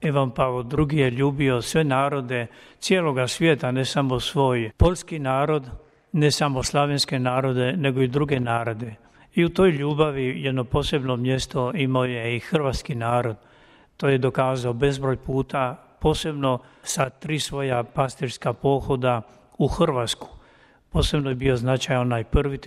Ivan Pavao II. Je ljubio sve narode cijeloga svijeta, ne samo svoj poljski narod, ne samo slavenske narode, nego i druge narode. I u toj ljubavi jedno posebno mjesto imao je i hrvatski narod. To je dokazao bezbroj puta, posebno sa 3 svoja pastirska pohoda u Hrvatsku. Posebno je bio značajan onaj prvi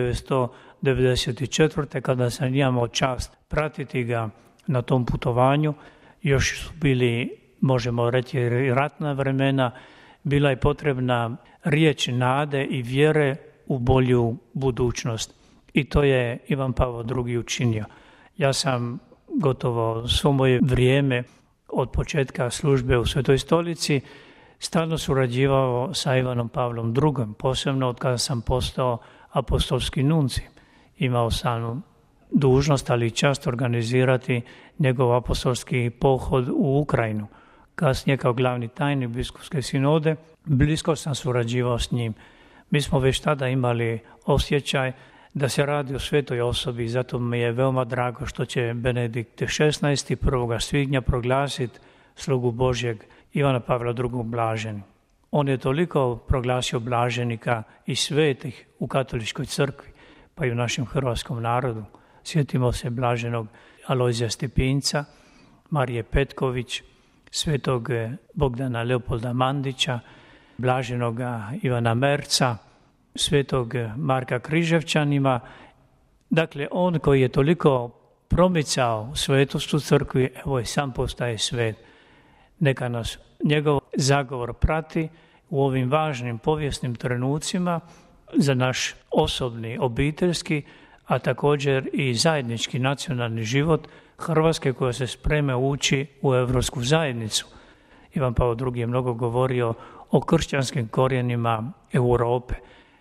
1994. kada sam imao čast pratiti ga na tom putovanju. Još su bili, možemo reći, ratna vremena, bila je potrebna riječ nade i vjere u bolju budućnost. I to je Ivan Pavao II. Učinio. Ja sam gotovo svo moje vrijeme od početka službe u Svetoj stolici stalno surađivao sa Ivanom Pavlom II. Posebno od kada sam postao apostolski nunci. Imao sam dužnost, ali i čast organizirati njegov apostolski pohod u Ukrajinu. Kasnije kao glavni tajnik biskupske sinode, blisko sam surađivao s njim. Mi smo već tada imali osjećaj da se radi o svetoj osobi, zato mi je veoma drago što će Benedikt XVI. 1. svibnja proglasiti slugu Božjeg Ivana Pavla II. Blažen. On je toliko proglasio blaženika i svetih u katoličkoj crkvi, pa i u našem hrvatskom narodu. Sjetimo se blaženog Alojzija Stepinca, Marije Petković, svetog Bogdana Leopolda Mandića, blaženog Ivana Merca, svetog Marka Križevčanima. Dakle, on koji je toliko promicao svetost u crkvi, evo i sam postaje svet. Neka nas njegov zagovor prati u ovim važnim povijesnim trenucima za naš osobni, obiteljski, a također i zajednički nacionalni život Hrvatske koja se sprema ući u Europsku zajednicu. Ivan Pavao II. Je mnogo govorio o kršćanskim korijenima Europe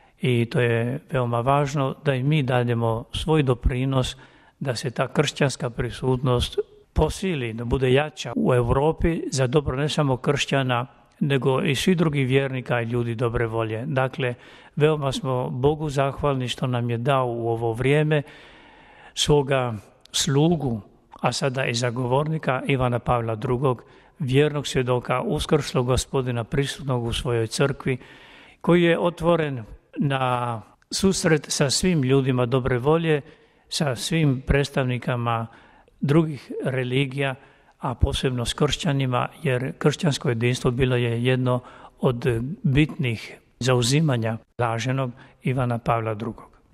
i to je veoma važno da i mi daljemo svoj doprinos da se ta kršćanska prisutnost posili, da bude jača u Europi za dobro ne samo kršćana, nego i svi drugi vjernika i ljudi dobre volje. Dakle, veoma smo Bogu zahvalni što nam je dao u ovo vrijeme svoga slugu, a sada i zagovornika Ivana Pavla II., vjernog svjedoka uskrslog Gospodina prisutnog u svojoj crkvi, koji je otvoren na susret sa svim ljudima dobre volje, sa svim predstavnikama drugih religija, a posebno s kršćanima, jer kršćansko jedinstvo bilo je jedno od bitnih zauzimanja blaženog Ivana Pavla II.